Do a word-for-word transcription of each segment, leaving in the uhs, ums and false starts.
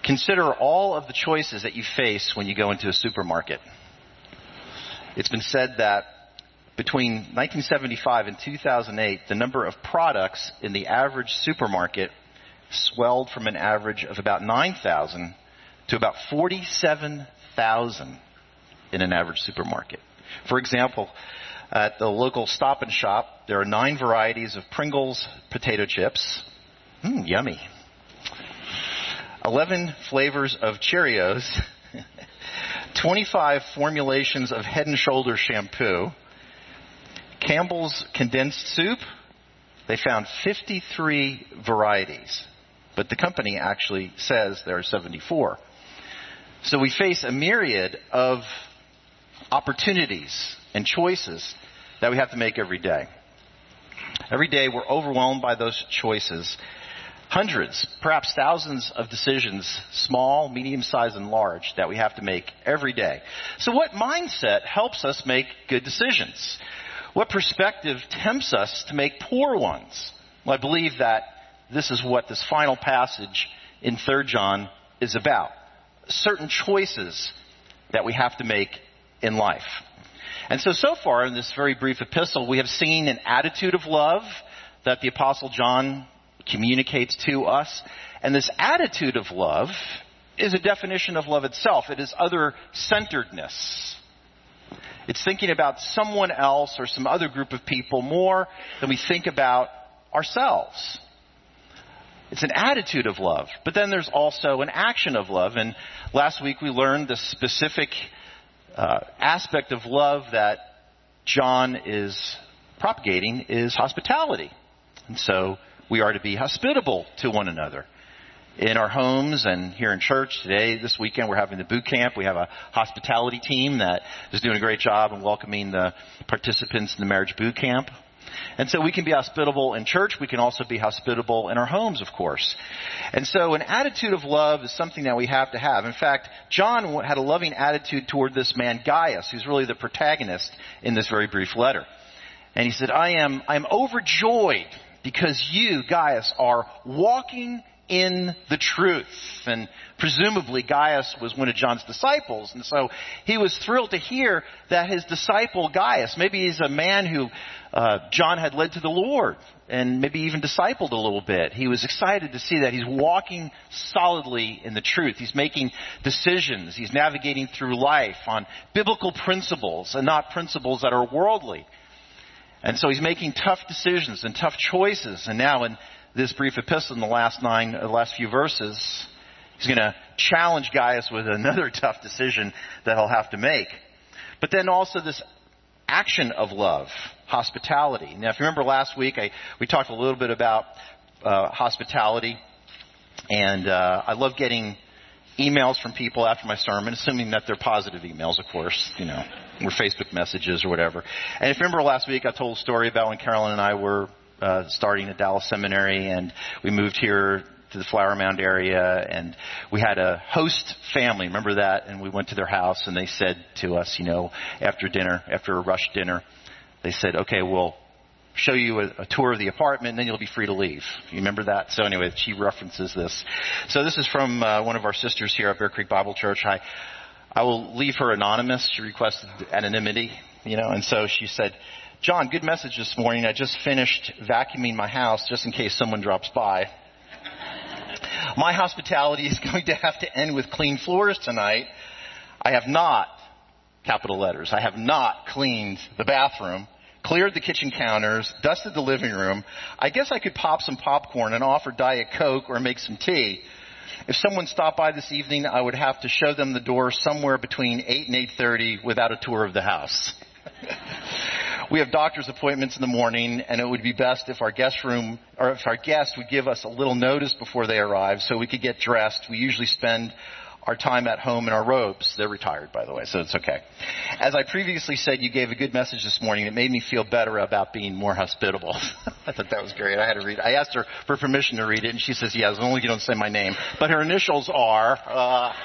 Consider all of the choices that you face when you go into a supermarket. It's been said that between nineteen seventy-five and two thousand eight, the number of products in the average supermarket swelled from an average of about nine thousand to about forty-seven thousand in an average supermarket. For example, at the local Stop and Shop, there are nine varieties of Pringles potato chips. Mmm, yummy. eleven flavors of Cheerios. twenty-five formulations of Head and Shoulders shampoo. Campbell's condensed soup, they found fifty-three varieties. But the company actually says there are seventy-four. So we face a myriad of opportunities and choices that we have to make every day. Every day we're overwhelmed by those choices. Hundreds, perhaps thousands of decisions, small, medium-sized, and large, that we have to make every day. So what mindset helps us make good decisions? What perspective tempts us to make poor ones? Well, I believe that this is what this final passage in Third John is about. Certain choices that we have to make in life. And so, so far in this very brief epistle, we have seen an attitude of love that the Apostle John communicates to us. And this attitude of love is a definition of love itself. It is other-centeredness. It's thinking about someone else or some other group of people more than we think about ourselves. It's an attitude of love. But then there's also an action of love. And last week we learned the specific uh, aspect of love that John is propagating is hospitality. And so we are to be hospitable to one another. In our homes and here in church today, this weekend, we're having the boot camp. We have a hospitality team that is doing a great job in welcoming the participants in the marriage boot camp. And so we can be hospitable in church. We can also be hospitable in our homes, of course. And so an attitude of love is something that we have to have. In fact, John had a loving attitude toward this man, Gaius, who's really the protagonist in this very brief letter. And he said, I am, I am overjoyed because you, Gaius, are walking in the truth. And presumably Gaius was one of John's disciples. And so he was thrilled to hear that his disciple Gaius, maybe he's a man who uh, John had led to the Lord and maybe even discipled a little bit. He was excited to see that he's walking solidly in the truth. He's making decisions. He's navigating through life on biblical principles and not principles that are worldly. And so he's making tough decisions and tough choices. And now in this brief epistle in the last nine, the last few verses, he's going to challenge Gaius with another tough decision that he'll have to make. But then also this action of love, hospitality. Now, if you remember last week, I, we talked a little bit about uh, hospitality. And uh, I love getting emails from people after my sermon, assuming that they're positive emails, of course, you know, or Facebook messages or whatever. And if you remember last week, I told a story about when Carolyn and I were uh, starting at Dallas Seminary, and we moved here to the Flower Mound area, and we had a host family. Remember that? And we went to their house, and they said to us, you know, after dinner, after a rush dinner, they said, okay, we'll show you a, a tour of the apartment, and then you'll be free to leave. You remember that? So anyway, she references this. So this is from uh, one of our sisters here at Bear Creek Bible Church. I, I will leave her anonymous. She requested anonymity, you know, and so she said, John, good message this morning. I just finished vacuuming my house just in case someone drops by. My hospitality is going to have to end with clean floors tonight. I have not, capital letters, I have not cleaned the bathroom, cleared the kitchen counters, dusted the living room. I guess I could pop some popcorn and offer Diet Coke or make some tea. If someone stopped by this evening, I would have to show them the door somewhere between eight and eight thirty without a tour of the house. We have doctor's appointments in the morning, and it would be best if our guest room, or if our guest would give us a little notice before they arrive so we could get dressed. We usually spend our time at home in our robes. They're retired, by the way, so it's okay. As I previously said, you gave a good message this morning. It made me feel better about being more hospitable. I thought that was great. I had to read it. I asked her for permission to read it, and she says, yeah, as long as you don't say my name. But her initials are... Uh,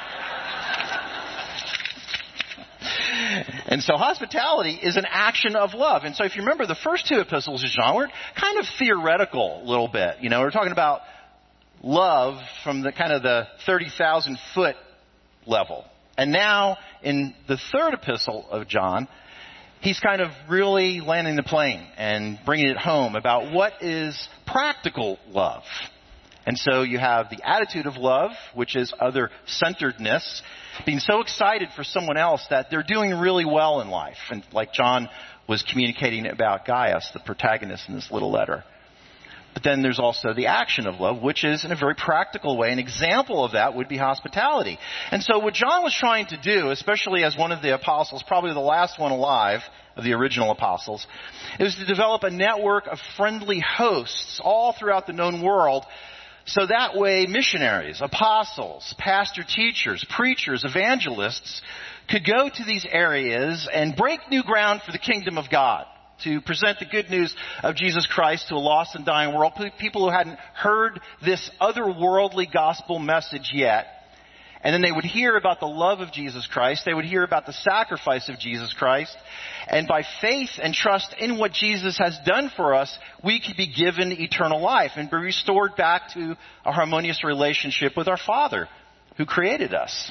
And so hospitality is an action of love. And so if you remember, the first two epistles of John were kind of theoretical a little bit. You know, we're talking about love from the kind of the thirty thousand foot level. And now in the third epistle of John, he's kind of really landing the plane and bringing it home about what is practical love. And so you have the attitude of love, which is other-centeredness, being so excited for someone else that they're doing really well in life. And like John was communicating about Gaius, the protagonist in this little letter. But then there's also the action of love, which is in a very practical way. An example of that would be hospitality. And so what John was trying to do, especially as one of the apostles, probably the last one alive of the original apostles, is to develop a network of friendly hosts all throughout the known world. So that way missionaries, apostles, pastor teachers, preachers, evangelists could go to these areas and break new ground for the kingdom of God, to present the good news of Jesus Christ to a lost and dying world, people who hadn't heard this otherworldly gospel message yet. And then they would hear about the love of Jesus Christ. They would hear about the sacrifice of Jesus Christ. And by faith and trust in what Jesus has done for us, we could be given eternal life and be restored back to a harmonious relationship with our Father who created us.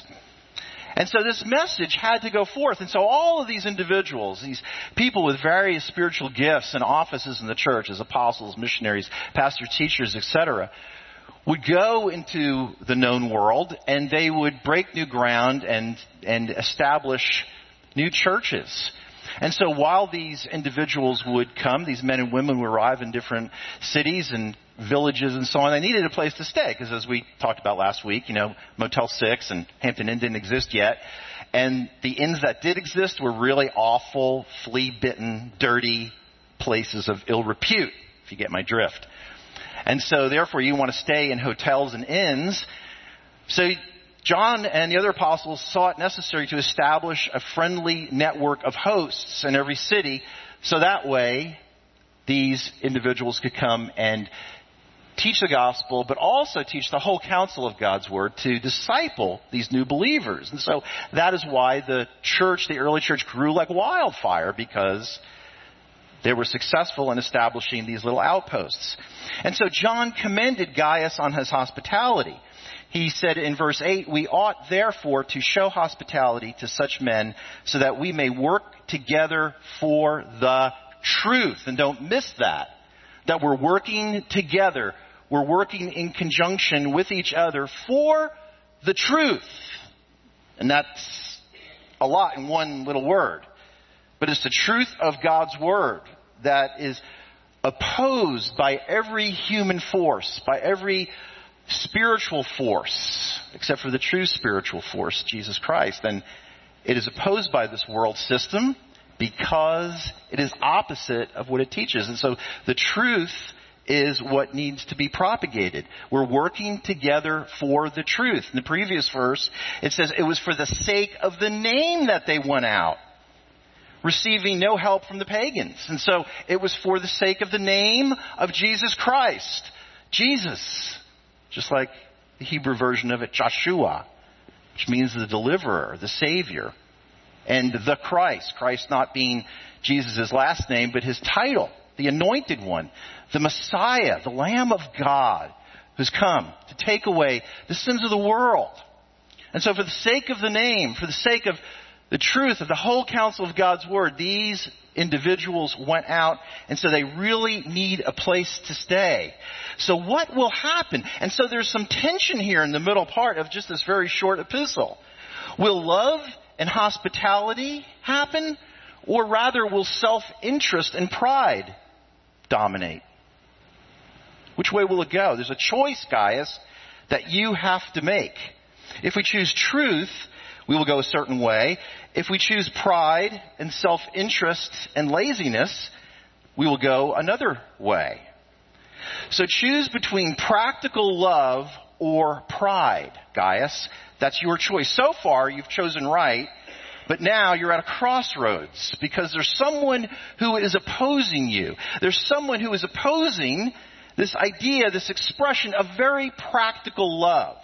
And so this message had to go forth. And so all of these individuals, these people with various spiritual gifts and offices in the church as apostles, missionaries, pastor teachers, et cetera, would go into the known world and they would break new ground and, and establish new churches. And so while these individuals would come, these men and women would arrive in different cities and villages and so on, they needed a place to stay because, as we talked about last week, you know, Motel six and Hampton Inn didn't exist yet. And the inns that did exist were really awful, flea-bitten, dirty places of ill repute, if you get my drift. And so, therefore, you want to stay in hotels and inns. So John and the other apostles saw it necessary to establish a friendly network of hosts in every city, so that way these individuals could come and teach the gospel, but also teach the whole counsel of God's word to disciple these new believers. And so that is why the church, the early church, grew like wildfire, because they were successful in establishing these little outposts. And so John commended Gaius on his hospitality. He said in verse eight, "We ought therefore to show hospitality to such men so that we may work together for the truth." And don't miss that, that we're working together. We're working in conjunction with each other for the truth. And that's a lot in one little word. But it's the truth of God's word that is opposed by every human force, by every spiritual force, except for the true spiritual force, Jesus Christ. And it is opposed by this world system because it is opposite of what it teaches. And so the truth is what needs to be propagated. We're working together for the truth. In the previous verse, it says it was for the sake of the name that they went out, receiving no help from the pagans. And so it was for the sake of the name of Jesus Christ. Jesus, just like the Hebrew version of it, Joshua, which means the deliverer, the savior. And the Christ, Christ not being Jesus' last name, but his title, the anointed one, the Messiah, the Lamb of God, who's come to take away the sins of the world. And so for the sake of the name, for the sake of the truth of the whole counsel of God's word, these individuals went out, and so they really need a place to stay. So what will happen? And so there's some tension here in the middle part of just this very short epistle. Will love and hospitality happen, or rather will self-interest and pride dominate? Which way will it go? There's a choice, Gaius, that you have to make. If we choose truth, we will go a certain way. If we choose pride and self-interest and laziness, we will go another way. So choose between practical love or pride, Gaius. That's your choice. So far, you've chosen right, but now you're at a crossroads because there's someone who is opposing you. There's someone who is opposing this idea, this expression of very practical love.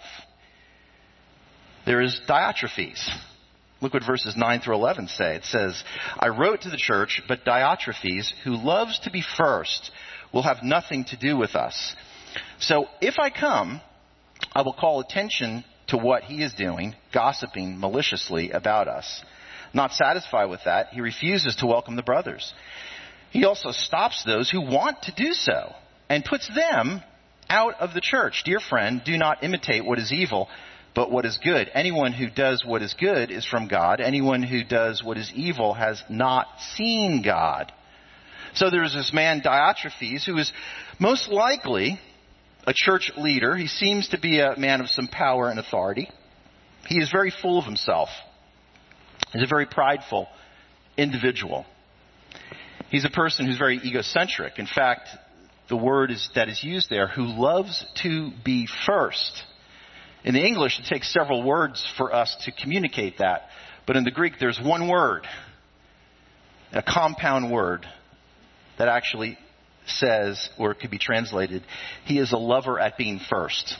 There is Diotrephes. Look what verses nine through eleven say. It says, "I wrote to the church, but Diotrephes, who loves to be first, will have nothing to do with us. So if I come, I will call attention to what he is doing, gossiping maliciously about us. Not satisfied with that, he refuses to welcome the brothers. He also stops those who want to do so and puts them out of the church. Dear friend, do not imitate what is evil, but what is good. Anyone who does what is good is from God. Anyone who does what is evil has not seen God. So there is this man Diotrephes who is most likely a church leader. He seems to be a man of some power and authority. He is very full of himself. He's a very prideful individual. He's a person who's very egocentric. In fact, the word is, that is used there, who loves to be first. In the English, it takes several words for us to communicate that. But in the Greek, there's one word, a compound word, that actually says, or it could be translated, he is a lover at being first.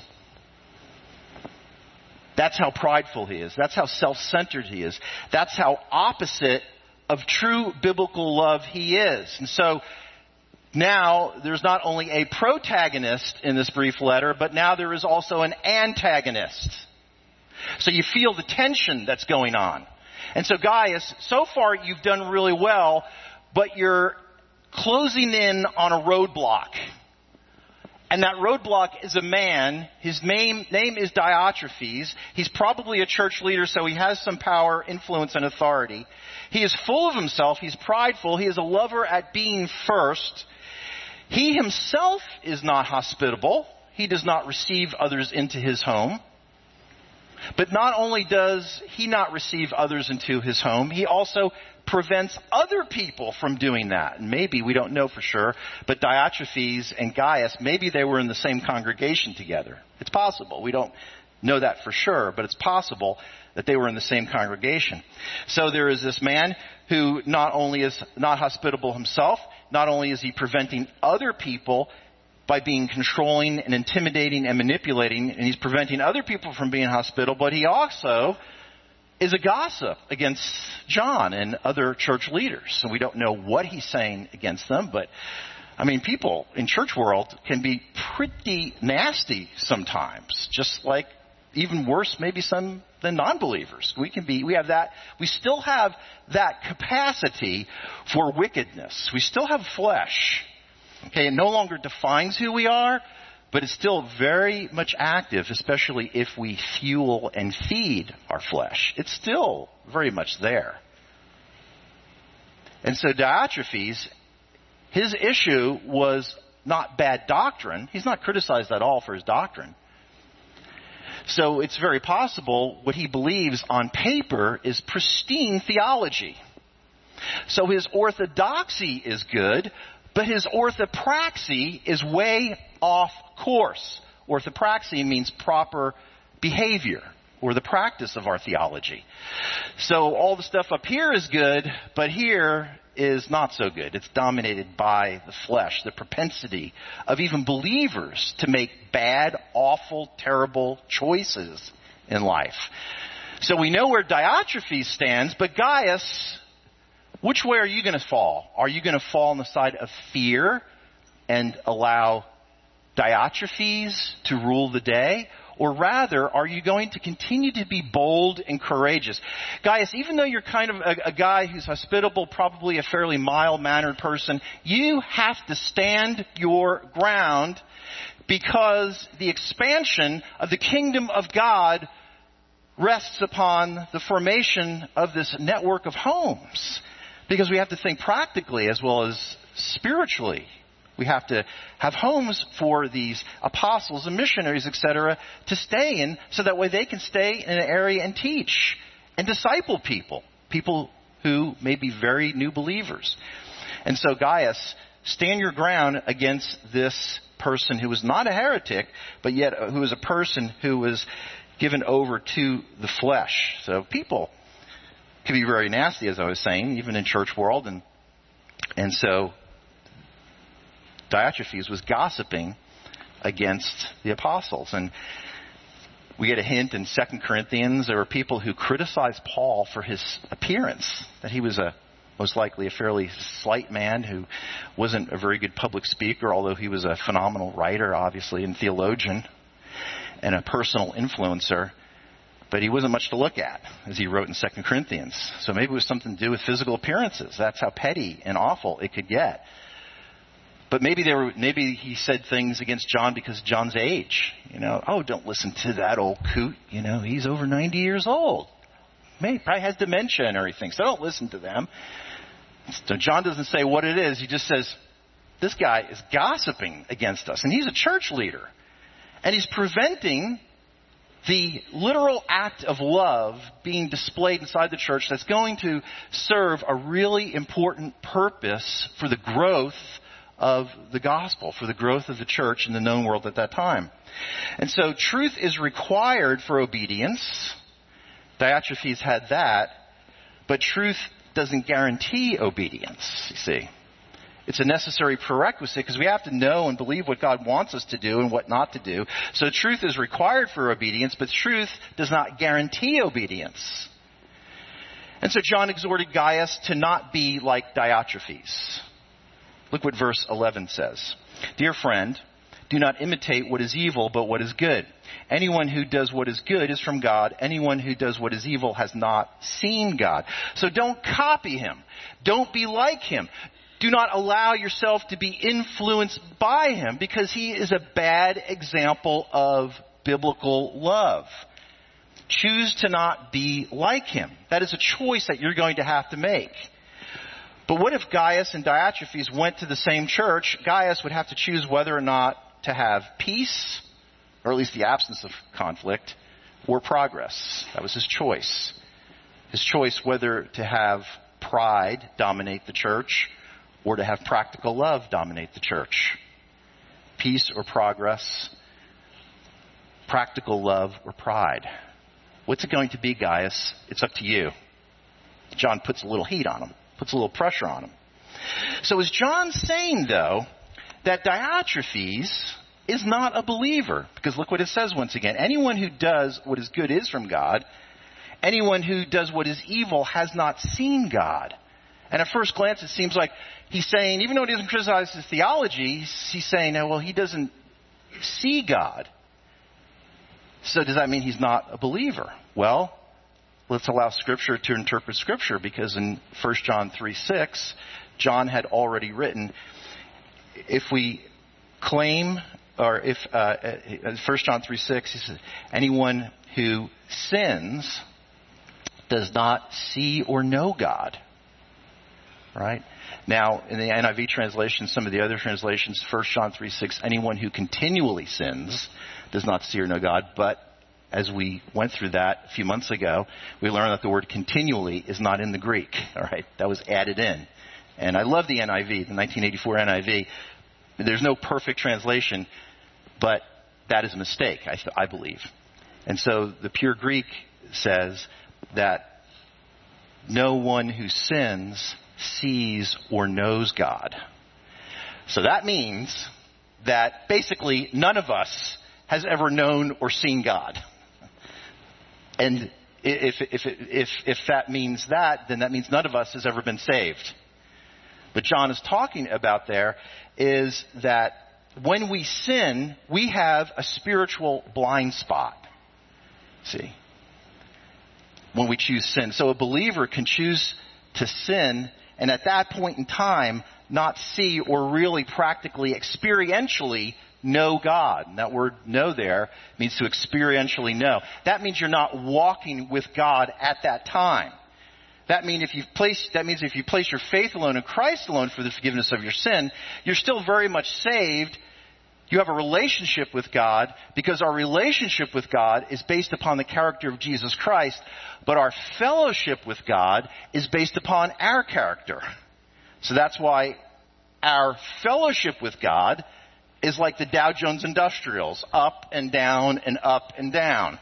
That's how prideful he is. That's how self-centered he is. That's how opposite of true biblical love he is. And so now there's not only a protagonist in this brief letter, but now there is also an antagonist. So you feel the tension that's going on. And so Gaius, so far you've done really well, but you're closing in on a roadblock. And that roadblock is a man. His name, name is Diotrephes. He's probably a church leader, so he has some power, influence, and authority. He is full of himself. He's prideful. He is a lover at being first. He himself is not hospitable. He does not receive others into his home. But not only does he not receive others into his home, he also prevents other people from doing that. And maybe, we don't know for sure, but Diotrephes and Gaius, maybe they were in the same congregation together. It's possible. We don't know that for sure, but it's possible that they were in the same congregation. So there is this man who not only is not hospitable himself, not only is he preventing other people by being controlling and intimidating and manipulating, and he's preventing other people from being hospitable, but he also is a gossip against John and other church leaders. And we don't know what he's saying against them, but I mean, people in church world can be pretty nasty sometimes, just like even worse, maybe some than non-believers. We can be, we have that, we still have that capacity for wickedness. We still have flesh. Okay, it no longer defines who we are, but it's still very much active, especially if we fuel and feed our flesh. It's still very much there. And so Diotrephes, his issue was not bad doctrine. He's not criticized at all for his doctrine. So it's very possible what he believes on paper is pristine theology. So his orthodoxy is good, but his orthopraxy is way off course. Orthopraxy means proper behavior or the practice of our theology. So all the stuff up here is good, but here is not so good. It's dominated by the flesh, the propensity of even believers to make bad, awful, terrible choices in life. So we know where Diotrephes stands, but Gaius, which way are you going to fall? Are you going to fall on the side of fear and allow Diotrephes to rule the day? Or rather, are you going to continue to be bold and courageous? Gaius, even though you're kind of a, a guy who's hospitable, probably a fairly mild-mannered person, you have to stand your ground because the expansion of the kingdom of God rests upon the formation of this network of homes. Because we have to think practically as well as spiritually. We have to have homes for these apostles and missionaries, et cetera, to stay in so that way they can stay in an area and teach and disciple people, people who may be very new believers. And so Gaius, stand your ground against this person who was not a heretic, but yet who was a person who was given over to the flesh. So people can be very nasty, as I was saying, even in church world. And and so Diotrephes was gossiping against the apostles. And we get a hint in Second Corinthians. There were people who criticized Paul for his appearance, that he was a most likely a fairly slight man who wasn't a very good public speaker, although he was a phenomenal writer, obviously, and theologian. and a personal influencer, but he wasn't much to look at, as he wrote in Second Corinthians. So maybe it was something to do with physical appearances. That's how petty and awful it could get. But maybe they were, maybe he said things against John because of John's age. You know, oh, don't listen to that old coot. You know, he's over ninety years old. Maybe probably has dementia and everything, so don't listen to them. So John doesn't say what it is. He just says, this guy is gossiping against us. And he's a church leader. And he's preventing the literal act of love being displayed inside the church that's going to serve a really important purpose for the growth of the gospel, for the growth of the church in the known world at that time. And so truth is required for obedience. Diotrephes had that, but truth doesn't guarantee obedience, you see. It's a necessary prerequisite because we have to know and believe what God wants us to do and what not to do. So truth is required for obedience, but truth does not guarantee obedience. And so John exhorted Gaius to not be like Diotrephes. Look what verse eleven says. Dear friend, do not imitate what is evil, but what is good. Anyone who does what is good is from God. Anyone who does what is evil has not seen God. So don't copy him. Don't be like him. Do not allow yourself to be influenced by him because he is a bad example of biblical love. Choose to not be like him. That is a choice that you're going to have to make. But what if Gaius and Diotrephes went to the same church? Gaius would have to choose whether or not to have peace, or at least the absence of conflict, or progress. That was his choice. His choice whether to have pride dominate the church, or to have practical love dominate the church. Peace or progress, practical love or pride. What's it going to be, Gaius? It's up to you. John puts a little heat on him, puts a little pressure on him. So is John saying, though, that Diotrephes is not a believer? Because look what it says once again. Anyone who does what is good is from God. Anyone who does what is evil has not seen God. And at first glance, it seems like he's saying, even though he doesn't criticize his theology, he's, he's saying, well, he doesn't see God. So does that mean he's not a believer? Well, let's allow Scripture to interpret Scripture, because in First John three six, John had already written, if we claim, or if, uh, First John three six, he says, anyone who sins does not see or know God. Right? Now, in the N I V translation, some of the other translations, First John three six, anyone who continually sins does not see or know God. But as we went through that a few months ago, we learned that the word continually is not in the Greek. All right? That was added in. And I love the N I V, the nineteen eighty-four N I V. There's no perfect translation, but that is a mistake, I, th- I believe. And so the pure Greek says that no one who sins sees or knows God. So that means that basically none of us has ever known or seen God. And if, if, if, if that means that, then that means none of us has ever been saved. What John is talking about there is that when we sin, we have a spiritual blind spot. See? When we choose sin. So a believer can choose to sin, and at that point in time, not see or really practically, experientially know God. And that word know there means to experientially know. That means you're not walking with God at that time. That means if you place, that means if you place your faith alone in Christ alone for the forgiveness of your sin, you're still very much saved. You have a relationship with God, because our relationship with God is based upon the character of Jesus Christ, but our fellowship with God is based upon our character. So that's why our fellowship with God is like the Dow Jones Industrials, up and down and up and down.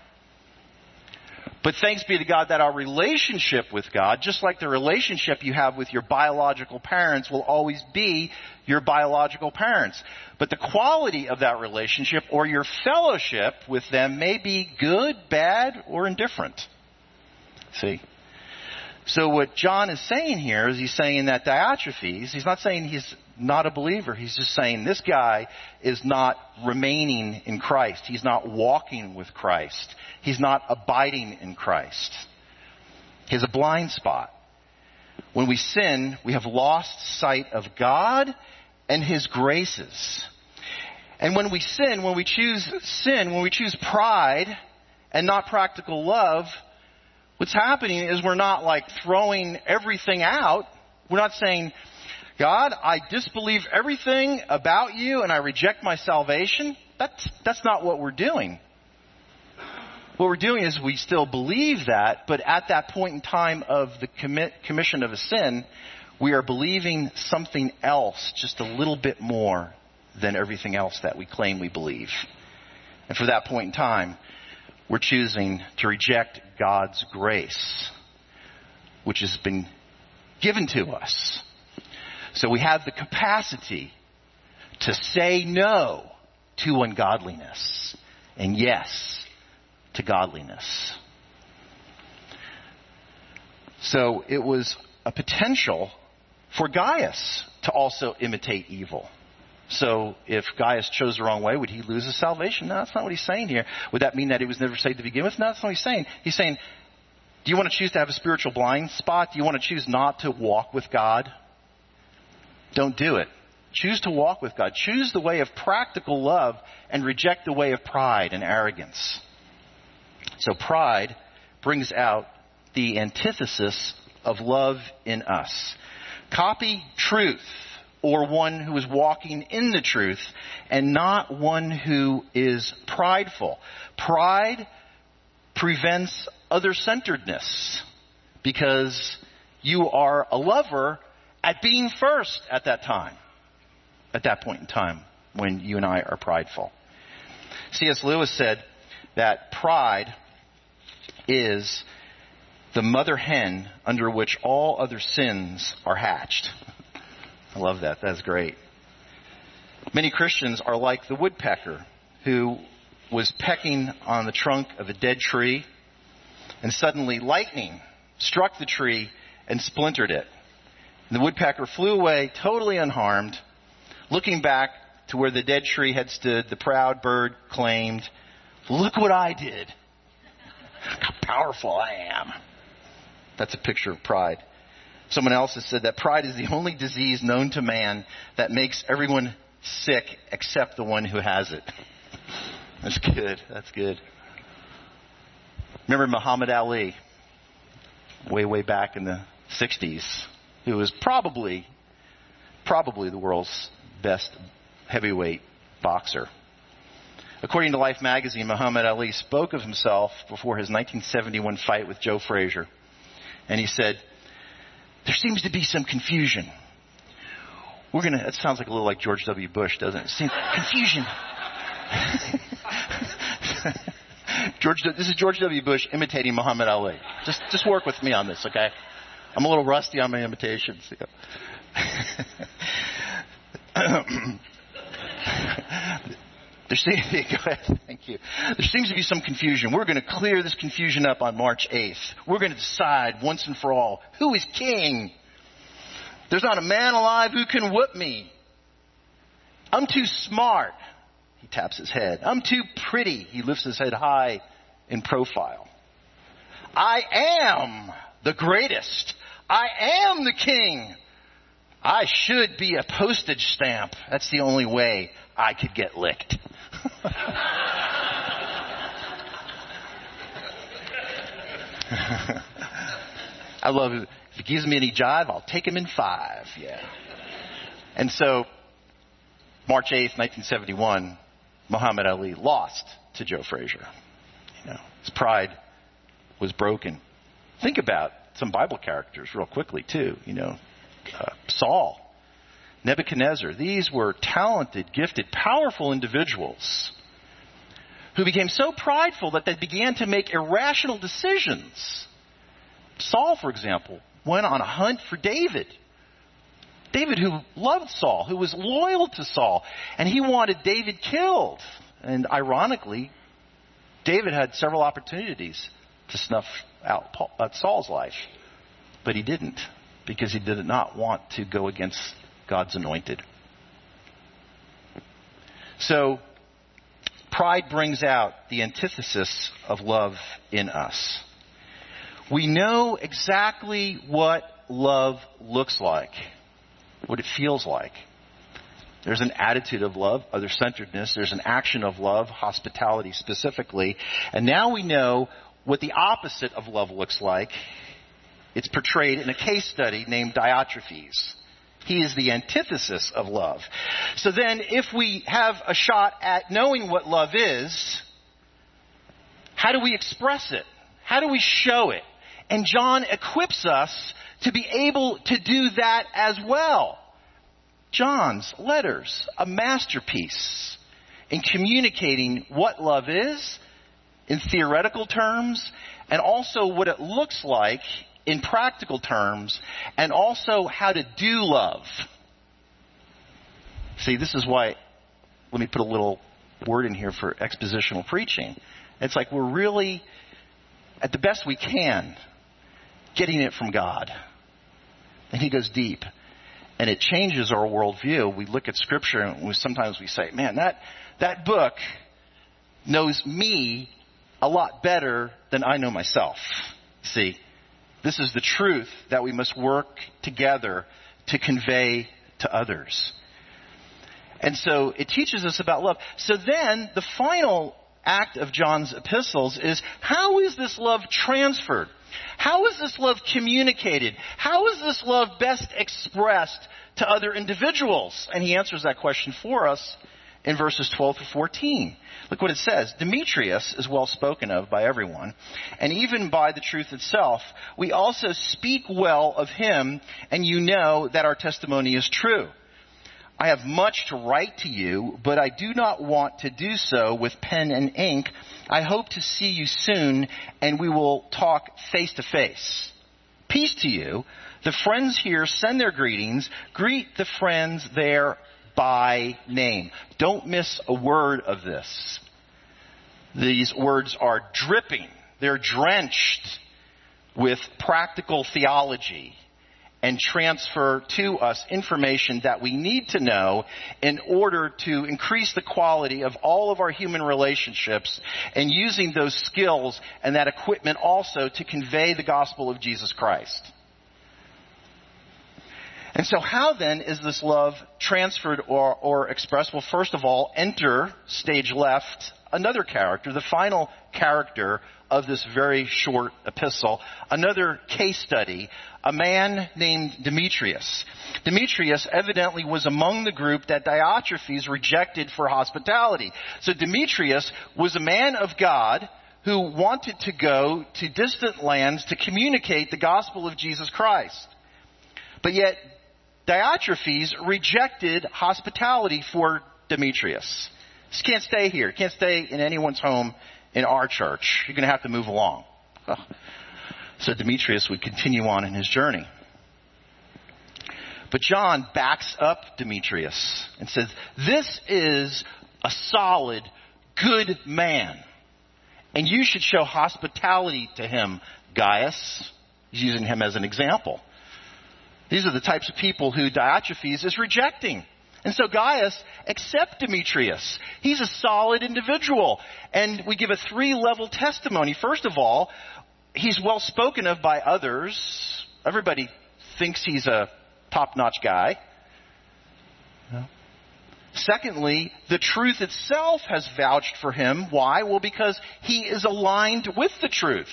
But thanks be to God that our relationship with God, just like the relationship you have with your biological parents, will always be your biological parents. But the quality of that relationship or your fellowship with them may be good, bad, or indifferent. See? So what John is saying here is he's saying that Diotrephes, he's not saying he's not a believer. He's just saying this guy is not remaining in Christ. He's not walking with Christ. He's not abiding in Christ. He has a blind spot. When we sin, we have lost sight of God and His graces. And when we sin, when we choose sin, when we choose pride and not practical love, what's happening is we're not like throwing everything out. We're not saying, God, I disbelieve everything about you and I reject my salvation. That's, that's not what we're doing. What we're doing is we still believe that, but at that point in time of the commit, commission of a sin, we are believing something else just a little bit more than everything else that we claim we believe. And for that point in time, we're choosing to reject God's grace, which has been given to us. So we have the capacity to say no to ungodliness and yes to godliness. So it was a potential for Gaius to also imitate evil. So if Gaius chose the wrong way, would he lose his salvation? No, that's not what he's saying here. Would that mean that he was never saved to begin with? No, that's not what he's saying. He's saying, do you want to choose to have a spiritual blind spot? Do you want to choose not to walk with God? Don't do it. Choose to walk with God. Choose the way of practical love and reject the way of pride and arrogance. So pride brings out the antithesis of love in us. Copy truth, or one who is walking in the truth, and not one who is prideful. Pride prevents other-centeredness because you are a lover at being first at that time, at that point in time when you and I are prideful. C S Lewis said that pride is the mother hen under which all other sins are hatched. I love that. That's great. Many Christians are like the woodpecker who was pecking on the trunk of a dead tree, and suddenly lightning struck the tree and splintered it. And the woodpecker flew away totally unharmed. Looking back to where the dead tree had stood, the proud bird claimed, "Look what I did. How powerful I am." That's a picture of pride. Someone else has said that pride is the only disease known to man that makes everyone sick except the one who has it. That's good. That's good. Remember Muhammad Ali, way, way back in the sixties, who was probably, probably the world's best heavyweight boxer. According to Life magazine, Muhammad Ali spoke of himself before his nineteen seventy-one fight with Joe Frazier. And he said, "There seems to be some confusion. We're going to," that sounds like a little like George W. Bush, doesn't it? Seems, confusion. George, this is George W. Bush imitating Muhammad Ali. Just, just work with me on this, okay? I'm a little rusty on my imitations. There seems, go ahead, thank you. There seems to be some confusion. We're going to clear this confusion up on March eighth. We're going to decide once and for all who is king. There's not a man alive who can whoop me. I'm too smart. He taps his head. I'm too pretty. He lifts his head high in profile. I am the greatest. I am the king. I should be a postage stamp. That's the only way I could get licked. I love it. If he gives me any jive, I'll take him in five. Yeah. And so, March eighth, nineteen seventy-one, Muhammad Ali lost to Joe Frazier. You know, his pride was broken. Think about some Bible characters real quickly too. You know, uh, Saul, Nebuchadnezzar. These were talented, gifted, powerful individuals who became so prideful that they began to make irrational decisions. Saul, for example, went on a hunt for David. David, who loved Saul, who was loyal to Saul, and he wanted David killed. And ironically, David had several opportunities to snuff out Saul's life. But he didn't, because he did not want to go against God's anointed. So, pride brings out the antithesis of love in us. We know exactly what love looks like, what it feels like. There's an attitude of love, other-centeredness. There's an action of love, hospitality specifically. And now we know what the opposite of love looks like. It's portrayed in a case study named Diotrephes. He is the antithesis of love. So then, if we have a shot at knowing what love is, how do we express it? How do we show it? And John equips us to be able to do that as well. John's letters, a masterpiece in communicating what love is in theoretical terms, and also what it looks like in practical terms, and also how to do love. See, this is why, let me put a little word in here for expositional preaching. It's like we're really, at the best we can, getting it from God. And he goes deep. And it changes our worldview. We look at Scripture and we, sometimes we say, man, that, that book knows me a lot better than I know myself. See, this is the truth that we must work together to convey to others. And so it teaches us about love. So then the final act of John's epistles is, how is this love transferred? How is this love communicated? How is this love best expressed to other individuals? And he answers that question for us in verses twelve to fourteen. Look what it says. Demetrius is well spoken of by everyone, and even by the truth itself. We also speak well of him, and you know that our testimony is true. I have much to write to you, but I do not want to do so with pen and ink. I hope to see you soon, and we will talk face to face. Peace to you. The friends here send their greetings. Greet the friends there by name. Don't miss a word of this. These words are dripping. They're drenched with practical theology, and transfer to us information that we need to know in order to increase the quality of all of our human relationships, and using those skills and that equipment also to convey the gospel of Jesus Christ. And so how then is this love transferred or, or expressed? Well, first of all, enter, stage left, another character, the final character of this very short epistle, another case study, a man named Demetrius. Demetrius evidently was among the group that Diotrephes rejected for hospitality. So Demetrius was a man of God who wanted to go to distant lands to communicate the gospel of Jesus Christ. But yet Diotrephes rejected hospitality for Demetrius. He can't stay here. He can't stay in anyone's home in our church. You're going to have to move along. Oh. So Demetrius would continue on in his journey. But John backs up Demetrius and says, this is a solid, good man, and you should show hospitality to him, Gaius. He's using him as an example. These are the types of people who Diotrephes is rejecting. And so Gaius accepts Demetrius. He's a solid individual. And we give a three-level testimony. First of all, he's well spoken of by others. Everybody thinks he's a top-notch guy. Secondly, the truth itself has vouched for him. Why? Well, because he is aligned with the truth.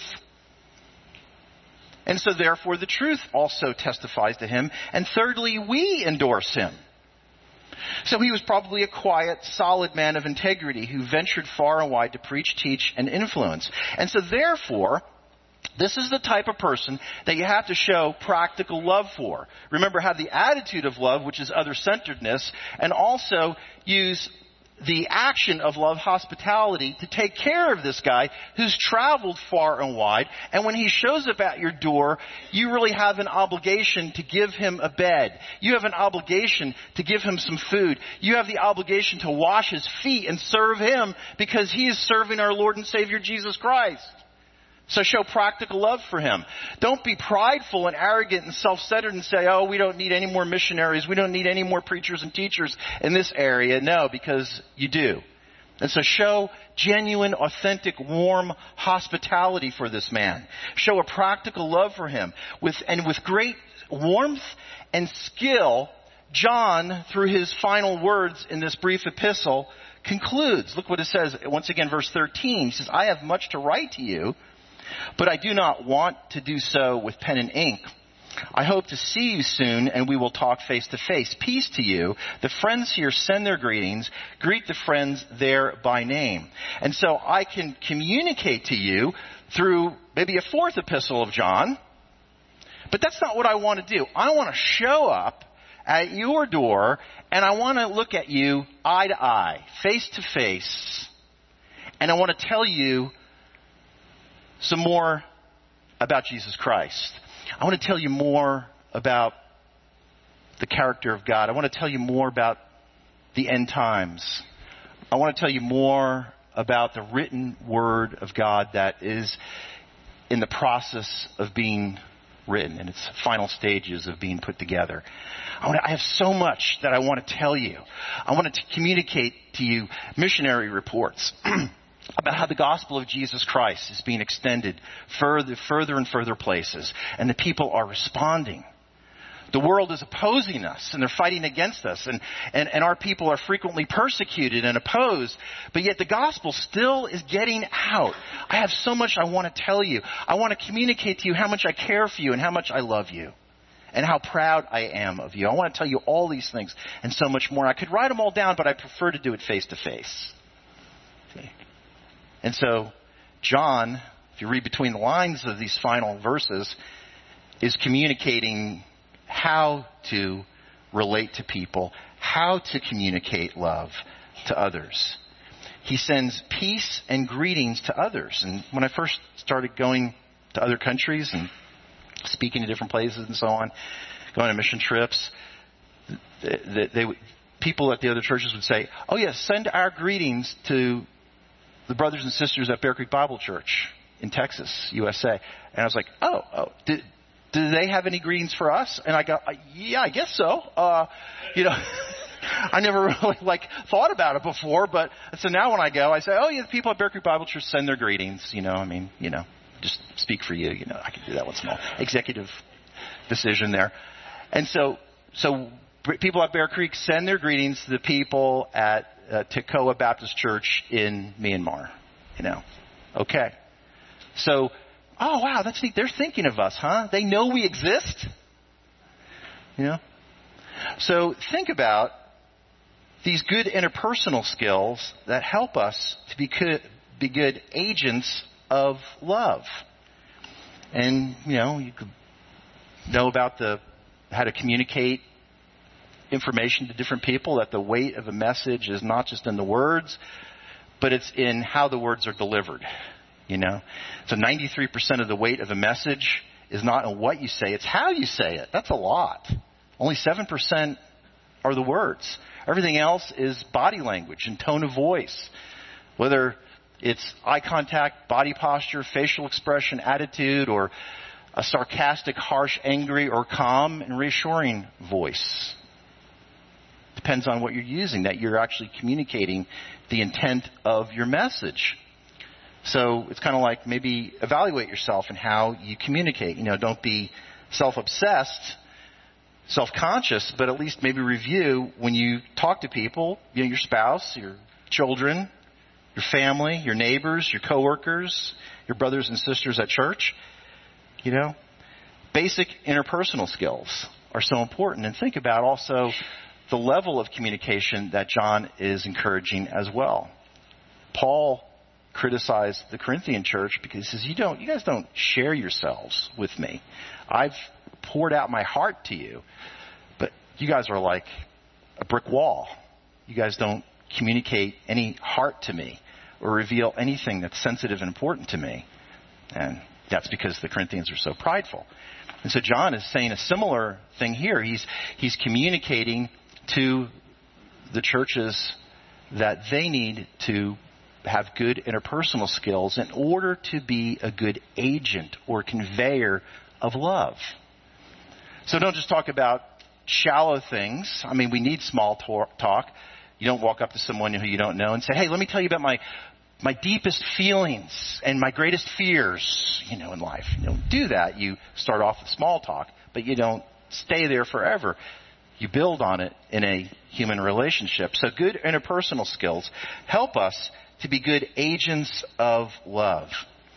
And so therefore the truth also testifies to him. And thirdly, we endorse him. So he was probably a quiet, solid man of integrity who ventured far and wide to preach, teach, and influence. And so therefore, this is the type of person that you have to show practical love for. Remember, have the attitude of love, which is other-centeredness, and also use the action of love, hospitality, to take care of this guy who's traveled far and wide. And when he shows up at your door, you really have an obligation to give him a bed. You have an obligation to give him some food. You have the obligation to wash his feet and serve him, because he is serving our Lord and Savior Jesus Christ. So show practical love for him. Don't be prideful and arrogant and self-centered and say, oh, we don't need any more missionaries. We don't need any more preachers and teachers in this area. No, because you do. And so show genuine, authentic, warm hospitality for this man. Show a practical love for him. With, and with great warmth and skill, John, through his final words in this brief epistle, concludes. Look what it says, once again, verse thirteen. He says, I have much to write to you, but I do not want to do so with pen and ink. I hope to see you soon, and we will talk face to face. Peace to you. The friends here send their greetings. Greet the friends there by name. And so I can communicate to you through maybe a fourth epistle of John, but that's not what I want to do. I want to show up at your door, and I want to look at you eye to eye, face to face, and I want to tell you some more about Jesus Christ. I want to tell you more about the character of God. I want to tell you more about the end times. I want to tell you more about the written word of God that is in the process of being written, in its final stages of being put together. I, want to, I have so much that I want to tell you. I want to communicate to you missionary reports about how the gospel of Jesus Christ is being extended further, further and further places, and the people are responding. The world is opposing us, and they're fighting against us, and, and, and our people are frequently persecuted and opposed, but yet the gospel still is getting out. I have so much I want to tell you. I want to communicate to you how much I care for you and how much I love you and how proud I am of you. I want to tell you all these things and so much more. I could write them all down, but I prefer to do it face to face. See? And so John, if you read between the lines of these final verses, is communicating how to relate to people, how to communicate love to others. He sends peace and greetings to others. And when I first started going to other countries and speaking to different places and so on, going on mission trips, they, they, people at the other churches would say, oh yes, send our greetings to the brothers and sisters at Bear Creek Bible Church in Texas, U S A. And I was like, oh, oh did, do they have any greetings for us? And I go, yeah, I guess so. Uh, you know, I never really like thought about it before, but so now when I go, I say, oh yeah, the people at Bear Creek Bible Church send their greetings. You know, I mean, you know, just speak for you. You know, I can do that once in a while. Executive decision there. And so, so people at Bear Creek send their greetings to the people at uh, Tekoa Baptist Church in Myanmar. You know, okay. So, oh wow, that's neat. They're thinking of us, huh? They know we exist. You know. So think about these good interpersonal skills that help us to be good, be good agents of love. And, you know, you could know about the how to communicate information to different people, that the weight of a message is not just in the words, but it's in how the words are delivered. You know, so ninety-three percent of the weight of a message is not in what you say, it's how you say it. That's a lot. Only seven percent are the words. Everything else is body language and tone of voice. Whether it's eye contact, body posture, facial expression, attitude, or a sarcastic, harsh, angry, or calm and reassuring voice. Depends on what you're using, that you're actually communicating the intent of your message. So it's kind of like maybe evaluate yourself and how you communicate. You know, don't be self-obsessed, self-conscious, but at least maybe review when you talk to people, you know, your spouse, your children, your family, your neighbors, your coworkers, your brothers and sisters at church. You know, basic interpersonal skills are so important. And think about also the level of communication that John is encouraging as well. Paul criticized the Corinthian church because he says, you don't, you guys don't share yourselves with me. I've poured out my heart to you, but you guys are like a brick wall. You guys don't communicate any heart to me or reveal anything that's sensitive and important to me. And that's because the Corinthians are so prideful. And so John is saying a similar thing here. He's, he's communicating to the churches that they need to have good interpersonal skills in order to be a good agent or conveyor of love. So don't just talk about shallow things. I mean, we need small talk. You don't walk up to someone who you don't know and say, hey, let me tell you about my my deepest feelings and my greatest fears, you know, in life. You don't do that. You start off with small talk, but you don't stay there forever. You build on it in a human relationship. So good interpersonal skills help us to be good agents of love.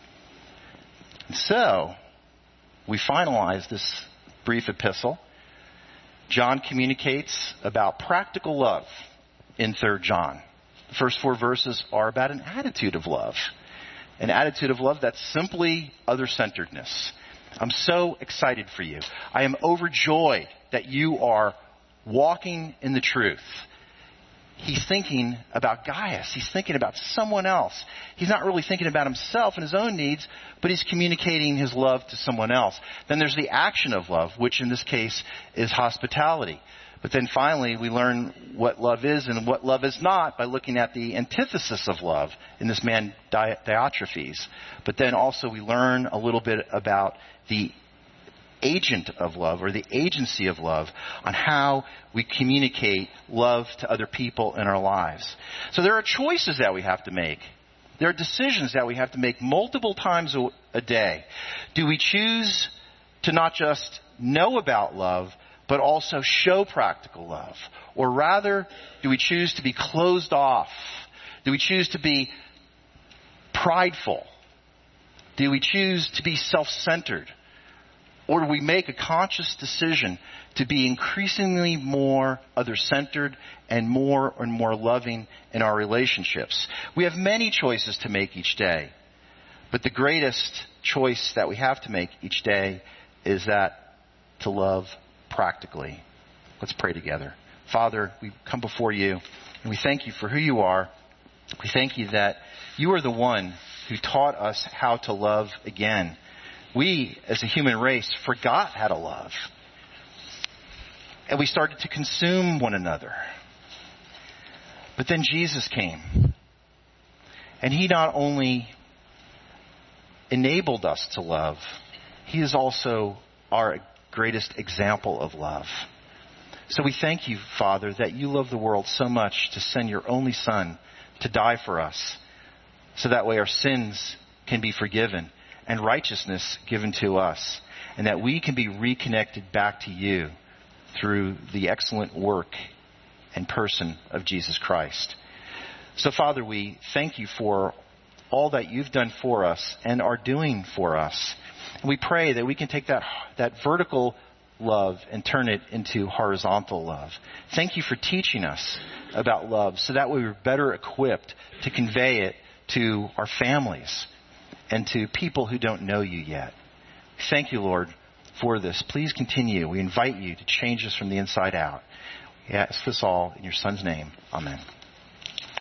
And so we finalize this brief epistle. John communicates about practical love in Third John. The first four verses are about an attitude of love. An attitude of love that's simply other-centeredness. I'm so excited for you. I am overjoyed that you are walking in the truth. He's thinking about Gaius. He's thinking about someone else. He's not really thinking about himself and his own needs, but he's communicating his love to someone else. Then there's the action of love, which in this case is hospitality. But then finally, we learn what love is and what love is not by looking at the antithesis of love in this man Diotrephes. But then also we learn a little bit about the agent of love or the agency of love on how we communicate love to other people in our lives. So there are choices that we have to make. There are decisions that we have to make multiple times a day. Do we choose to not just know about love, but also show practical love? Or rather, do we choose to be closed off? Do we choose to be prideful? Do we choose to be self-centered? Or do we make a conscious decision to be increasingly more other-centered and more and more loving in our relationships? We have many choices to make each day. But the greatest choice that we have to make each day is that to love practically. Let's pray together. Father, we come before you and we thank you for who you are. We thank you that you are the one who taught us how to love again. We, as a human race, forgot how to love. And we started to consume one another. But then Jesus came. And he not only enabled us to love, he is also our greatest example of love. So we thank you, Father, that you love the world so much to send your only Son to die for us, so that way our sins can be forgiven and righteousness given to us, and that we can be reconnected back to you through the excellent work and person of Jesus Christ. So, Father, we thank you for all that you've done for us and are doing for us. And we pray that we can take that that vertical love and turn it into horizontal love. Thank you for teaching us about love so that way we're better equipped to convey it to our families and to people who don't know you yet. Thank you, Lord, for this. Please continue. We invite you to change us from the inside out. We ask this all in your Son's name. Amen.